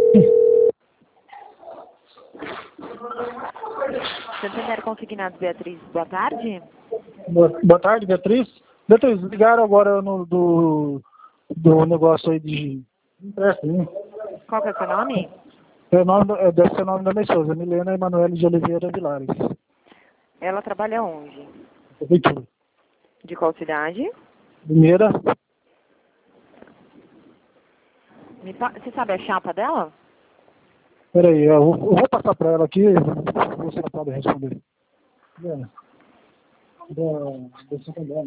Santander Consignados, Beatriz, boa tarde. Boa tarde, Beatriz. Beatriz, ligaram agora do negócio aí de empréstimo. Qual que é o seu nome? Deve ser o nome da minha esposa, Milena Emanuele de Oliveira Vilares. Ela trabalha onde? Prefeitura. De qual cidade? Primeira. Você sabe a chapa dela? Peraí, eu vou passar para ela aqui, você não pode responder. Da Santander,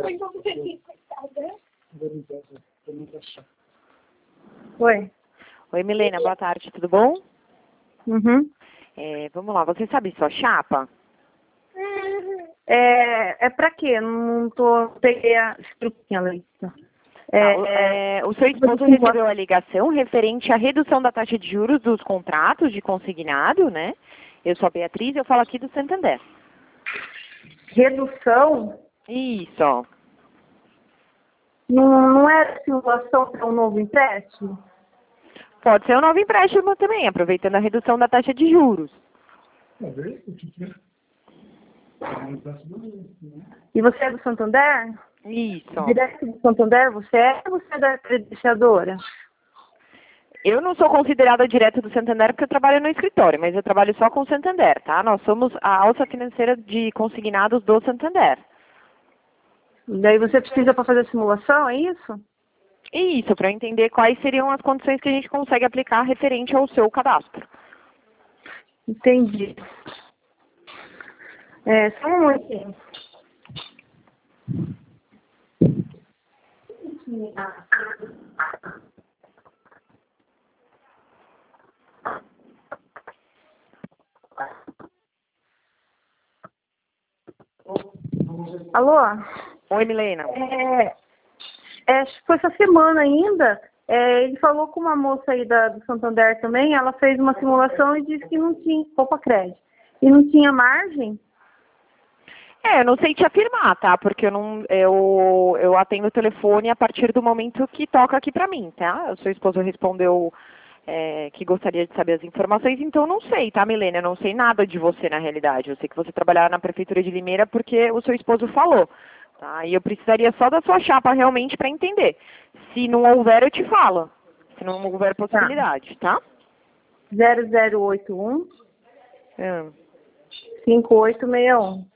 Oi. Oi, Milena, boa tarde, tudo bom? Uhum. Vamos lá, você sabe sua chapa? É pra quê? Não tô... Peguei a estrutura, Leita. O seu esposo recebeu a ligação referente à redução da taxa de juros dos contratos de consignado, né? Eu sou a Beatriz, eu falo aqui do Santander. Redução? Isso. Não é simulação para um novo empréstimo? Pode ser um novo empréstimo também, aproveitando a redução da taxa de juros. E você é do Santander? Isso. Direto do Santander, você é ou você é da credenciadora? Eu não sou considerada direto do Santander porque eu trabalho no escritório, mas eu trabalho só com o Santander, tá? Nós somos a alça financeira de consignados do Santander. E daí você precisa para fazer a simulação, é isso? Isso, para entender quais seriam as condições que a gente consegue aplicar referente ao seu cadastro. Entendi. Só um momentinho. Alô? Oi, Milena. Foi essa semana ainda. Ele falou com uma moça aí do Santander também. Ela fez uma simulação e disse que não tinha poupa crédito. E não tinha margem? Eu não sei te afirmar, tá? Porque eu atendo o telefone a partir do momento que toca aqui pra mim, tá? O seu esposo respondeu que gostaria de saber as informações, então eu não sei, tá, Milena? Eu não sei nada de você na realidade. Eu sei que você trabalhava na Prefeitura de Limeira porque o seu esposo falou, tá? E eu precisaria só da sua chapa realmente pra entender. Se não houver, eu te falo. Se não houver possibilidade, tá? 0081 5861.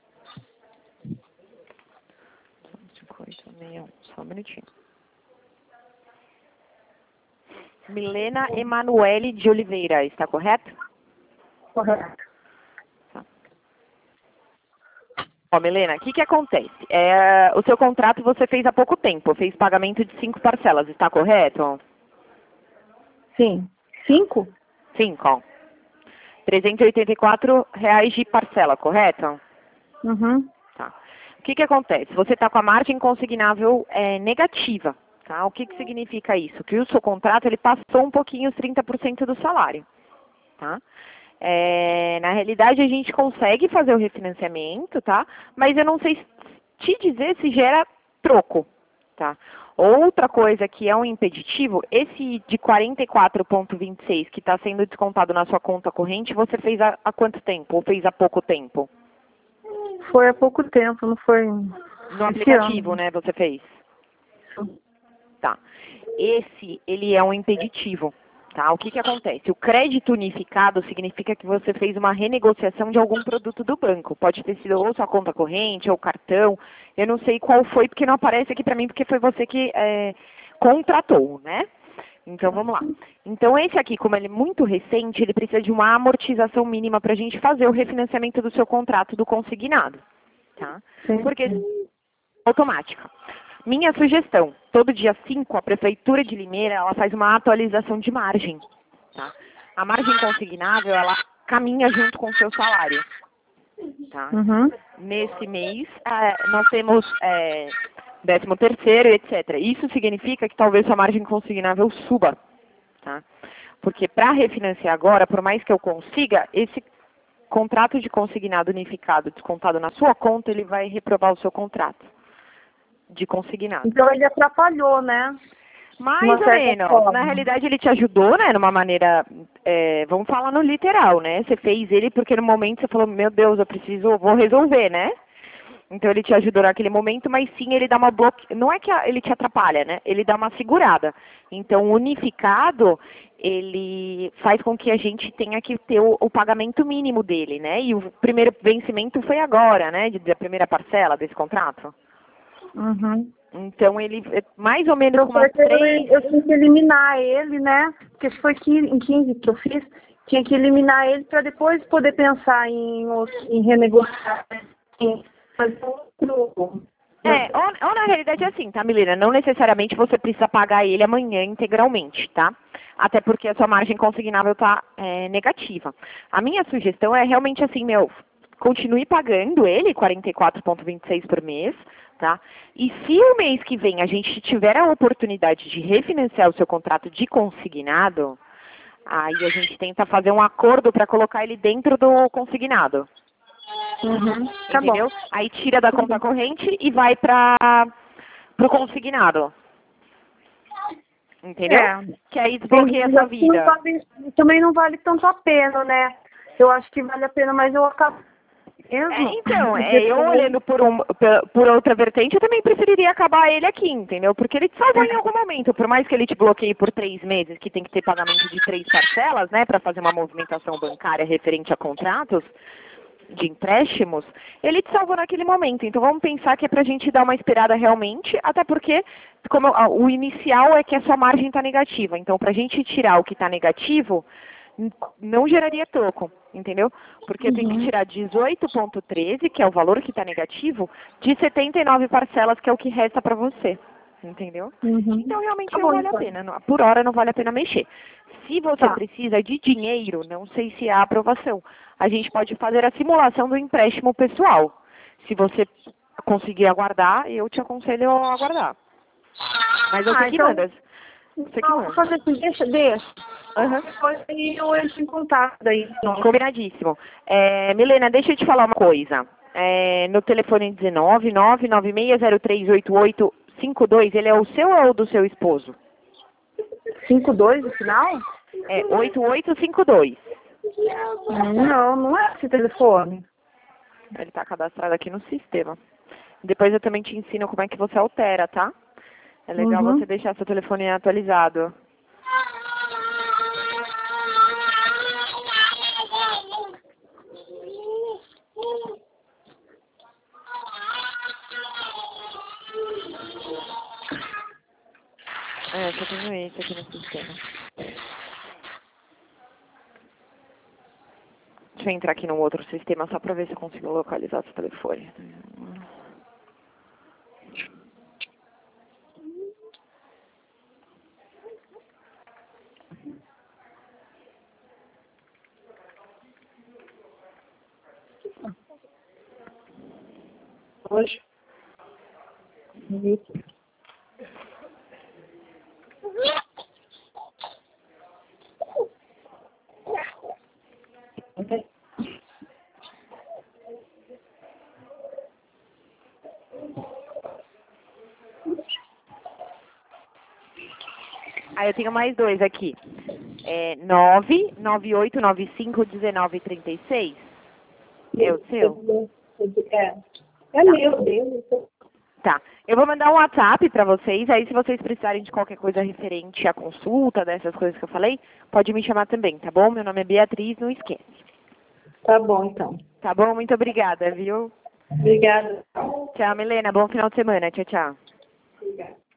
5861, só um minutinho. Milena Emanuele de Oliveira, está correto? Correto. Tá. Ó, Milena, o que acontece? O seu contrato você fez há pouco tempo, fez pagamento de 5 parcelas, está correto? Sim. 5? 5. R$ 384 de parcela, correto? Uhum. Tá. O que acontece? Você está com a margem consignável negativa. Tá? O que significa isso? Que o seu contrato ele passou um pouquinho os 30% do salário. Tá? Na realidade, a gente consegue fazer o refinanciamento, tá? Mas eu não sei te dizer se gera troco. Tá? Outra coisa que é um impeditivo, esse de 44,26 que está sendo descontado na sua conta corrente, você fez há quanto tempo? Ou fez há pouco tempo? Foi há pouco tempo, não foi... No aplicativo, né, você fez? Tá. Esse, ele é um impeditivo, tá? O que acontece? O crédito unificado significa que você fez uma renegociação de algum produto do banco. Pode ter sido ou sua conta corrente, ou cartão. Eu não sei qual foi, porque não aparece aqui pra mim, porque foi você que contratou, né? Então, vamos lá. Então, esse aqui, como ele é muito recente, ele precisa de uma amortização mínima para a gente fazer o refinanciamento do seu contrato do consignado, tá? Sim. Porque automática. Minha sugestão, todo dia 5, a Prefeitura de Limeira, ela faz uma atualização de margem, tá? A margem consignável, ela caminha junto com o seu salário, tá? Uhum. Nesse mês, nós temos 13º, etc. Isso significa que talvez sua margem consignável suba, tá? Porque para refinanciar agora, por mais que eu consiga, esse contrato de consignado unificado descontado na sua conta, ele vai reprovar o seu contrato de consignado. Então ele atrapalhou, né? Mais Uma ou certa menos. forma. Na realidade, ele te ajudou, né? Numa maneira, vamos falar no literal, né? Você fez ele porque no momento você falou, meu Deus, vou resolver, né? Então ele te ajudou naquele momento, mas sim ele dá uma não é que ele te atrapalha, né? Ele dá uma segurada. Então o unificado, ele faz com que a gente tenha que ter o pagamento mínimo dele, né? E o primeiro vencimento foi agora, né? Da primeira parcela desse contrato. Uhum. Então ele, mais ou menos com Então, umas porque 3... eu tinha que eliminar ele, né? Porque foi em 15 que eu fiz, tinha que eliminar ele para depois poder pensar em renegociar, em fazer outro. Ou na realidade é assim, tá, Milena? Não necessariamente você precisa pagar ele amanhã integralmente, tá? Até porque a sua margem consignável tá negativa. A minha sugestão é realmente assim, continue pagando ele, 44,26 por mês, tá? E se o mês que vem a gente tiver a oportunidade de refinanciar o seu contrato de consignado, aí a gente tenta fazer um acordo para colocar ele dentro do consignado. Uhum. Tá Entendeu? bom. Aí tira da conta corrente e vai para o consignado. Entendeu? Que aí desbloqueia a sua vida. Também não vale tanto a pena, né? Eu acho que vale a pena, mas eu acabo mesmo. Então, eu olhando por outra vertente, eu também preferiria acabar ele aqui, entendeu? Porque ele te salvou em algum momento, por mais que ele te bloqueie por 3 meses, que tem que ter pagamento de 3 parcelas, né, para fazer uma movimentação bancária referente a contratos de empréstimos, ele te salvou naquele momento. Então vamos pensar que é pra gente dar uma esperada realmente, até porque o inicial é que a sua margem está negativa. Então pra gente tirar o que está negativo, não geraria troco, entendeu? Porque eu tenho que tirar 18,13, que é o valor que está negativo, de 79 parcelas, que é o que resta para você. Entendeu? Então realmente não vale a pena. Por hora não vale a pena mexer. Se você precisa de dinheiro, não sei se há aprovação. A gente pode fazer a simulação do empréstimo pessoal. Se você conseguir aguardar, eu te aconselho a aguardar. Mas você que manda. Você que manda. Fazer assim, deixa. Uhum. Depois eu entro em contato daí. Combinadíssimo. Milena, deixa eu te falar uma coisa. No telefone 19 996038852, ele é o seu ou é o do seu esposo? 52 no final? 8852. Não é esse telefone. Ele está cadastrado aqui no sistema. Depois eu também te ensino como é que você altera, tá? É legal você deixar seu telefone atualizado. Só tenho esse aqui no sistema. Deixa eu entrar aqui num outro sistema só para ver se eu consigo localizar seu telefone. Hoje. Eu tenho mais dois aqui. 998951936. É o seu? É meu Deus. Tá. Eu vou mandar um WhatsApp para vocês, aí se vocês precisarem de qualquer coisa referente à consulta, dessas coisas que eu falei, pode me chamar também, tá bom? Meu nome é Beatriz, não esquece. Tá bom, então. Tá bom? Muito obrigada, viu? Obrigada. Tchau, Milena. Bom final de semana. Tchau, tchau.